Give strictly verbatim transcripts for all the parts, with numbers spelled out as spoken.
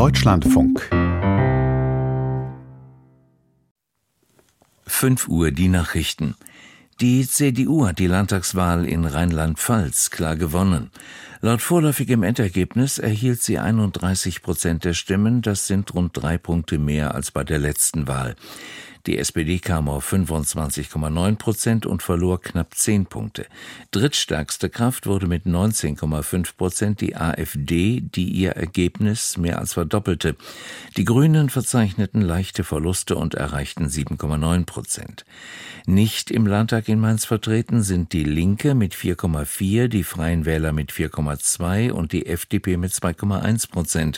Deutschlandfunk. fünf Uhr die Nachrichten. Die C D U hat die Landtagswahl in Rheinland-Pfalz klar gewonnen. Laut vorläufigem Endergebnis erhielt sie einunddreißig Prozent der Stimmen, das sind rund drei Punkte mehr als bei der letzten Wahl. Die S P D kam auf fünfundzwanzig Komma neun Prozent und verlor knapp zehn Punkte. Drittstärkste Kraft wurde mit neunzehn Komma fünf Prozent die AfD, die ihr Ergebnis mehr als verdoppelte. Die Grünen verzeichneten leichte Verluste und erreichten sieben Komma neun Prozent. Nicht im Landtag in Mainz vertreten sind die Linke mit vier Komma vier, die Freien Wähler mit vier Komma zwei und die F D P mit zwei Komma eins Prozent.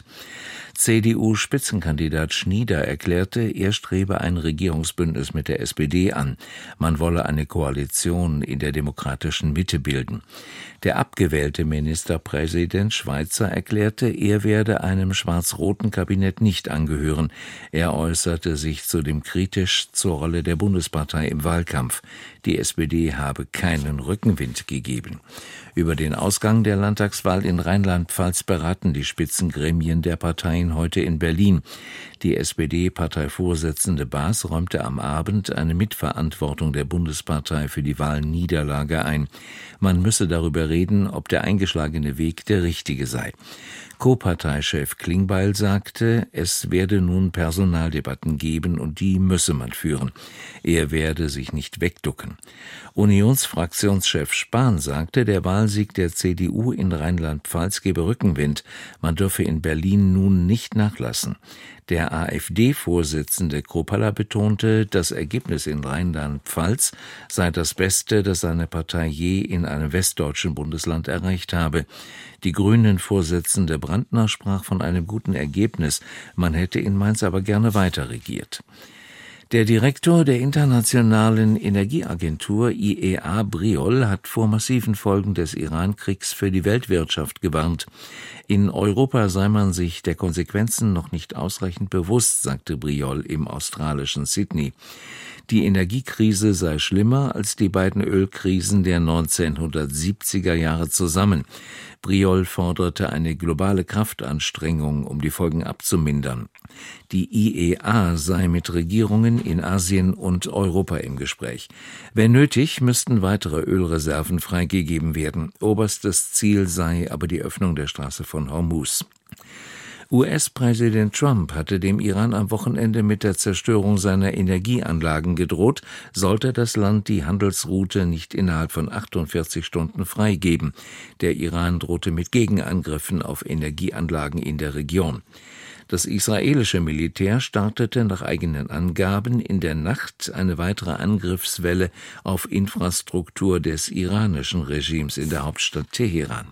C D U-Spitzenkandidat Schnieder erklärte, er strebe ein Regierungsbündnis mit der S P D an. Man wolle eine Koalition in der demokratischen Mitte bilden. Der abgewählte Ministerpräsident Schweizer erklärte, er werde einem schwarz-roten Kabinett nicht angehören. Er äußerte sich zudem kritisch zur Rolle der Bundespartei im Wahlkampf. Die S P D habe keinen Rückenwind gegeben. Über den Ausgang der Landtagswahl in Rheinland-Pfalz beraten die Spitzengremien der Parteien heute in Berlin. Die S P D-Parteivorsitzende Baas räumte am Abend eine Mitverantwortung der Bundespartei für die Wahlniederlage ein. Man müsse darüber reden, ob der eingeschlagene Weg der richtige sei. Co-Parteichef Klingbeil sagte, es werde nun Personaldebatten geben und die müsse man führen. Er werde sich nicht wegducken. Unionsfraktionschef Spahn sagte, der Wahlsieg der C D U in Rheinland-Pfalz gebe Rückenwind. Man dürfe in Berlin nun nicht nachlassen. Der AfD-Vorsitzende Kropalla betonte, das Ergebnis in Rheinland-Pfalz sei das Beste, das seine Partei je in einem westdeutschen Bundesland erreicht habe. Die Grünen-Vorsitzende Brandner sprach von einem guten Ergebnis. Man hätte in Mainz aber gerne weiter regiert. Der Direktor der Internationalen Energieagentur I E A Briol hat vor massiven Folgen des Iran-Kriegs für die Weltwirtschaft gewarnt. In Europa sei man sich der Konsequenzen noch nicht ausreichend bewusst, sagte Briol im australischen Sydney. Die Energiekrise sei schlimmer als die beiden Ölkrisen der neunzehnhundertsiebziger Jahre zusammen. Briol forderte eine globale Kraftanstrengung, um die Folgen abzumindern. Die I E A sei mit Regierungen in Asien und Europa im Gespräch. Wenn nötig, müssten weitere Ölreserven freigegeben werden. Oberstes Ziel sei aber die Öffnung der Straße von Hormuz. U S-Präsident Trump hatte dem Iran am Wochenende mit der Zerstörung seiner Energieanlagen gedroht, sollte das Land die Handelsroute nicht innerhalb von achtundvierzig Stunden freigeben. Der Iran drohte mit Gegenangriffen auf Energieanlagen in der Region. Das israelische Militär startete nach eigenen Angaben in der Nacht eine weitere Angriffswelle auf Infrastruktur des iranischen Regimes in der Hauptstadt Teheran.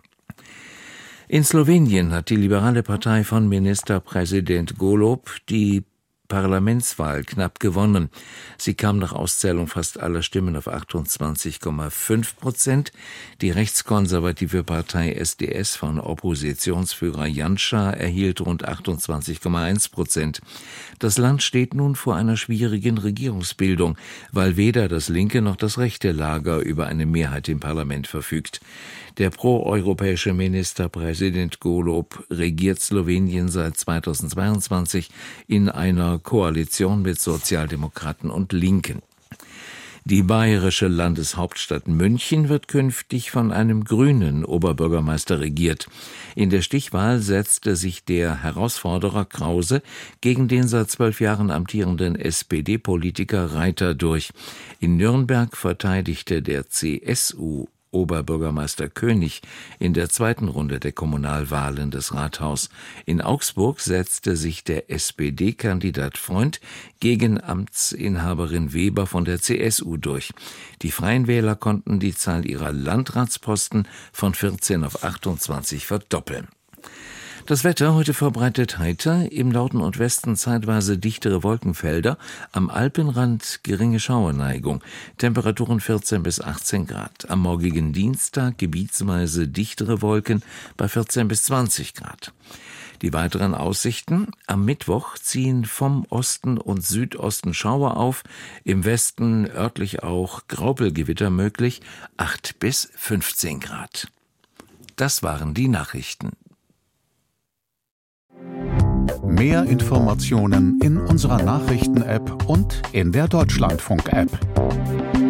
In Slowenien hat die liberale Partei von Ministerpräsident Golob die Parlamentswahl knapp gewonnen. Sie kam nach Auszählung fast aller Stimmen auf achtundzwanzig Komma fünf Prozent. Die rechtskonservative Partei S D S von Oppositionsführer Janša erhielt rund achtundzwanzig Komma eins Prozent. Das Land steht nun vor einer schwierigen Regierungsbildung, weil weder das linke noch das rechte Lager über eine Mehrheit im Parlament verfügt. Der proeuropäische Ministerpräsident Golob regiert Slowenien seit zweitausendzweiundzwanzig in einer Koalition mit Sozialdemokraten und Linken. Die bayerische Landeshauptstadt München wird künftig von einem grünen Oberbürgermeister regiert. In der Stichwahl setzte sich der Herausforderer Krause gegen den seit zwölf Jahren amtierenden S P D-Politiker Reiter durch. In Nürnberg verteidigte der C S U Oberbürgermeister König in der zweiten Runde der Kommunalwahlen des Rathaus. In Augsburg setzte sich der S P D-Kandidat Freund gegen Amtsinhaberin Weber von der C S U durch. Die Freien Wähler konnten die Zahl ihrer Landratsposten von vierzehn auf achtundzwanzig verdoppeln. Das Wetter heute verbreitet heiter, im Norden und Westen zeitweise dichtere Wolkenfelder, am Alpenrand geringe Schauerneigung, Temperaturen vierzehn bis achtzehn Grad. Am morgigen Dienstag gebietsweise dichtere Wolken bei vierzehn bis zwanzig Grad. Die weiteren Aussichten: Am Mittwoch ziehen vom Osten und Südosten Schauer auf, im Westen örtlich auch Graupelgewitter möglich, acht bis fünfzehn Grad. Das waren die Nachrichten. Mehr Informationen in unserer Nachrichten-App und in der Deutschlandfunk-App.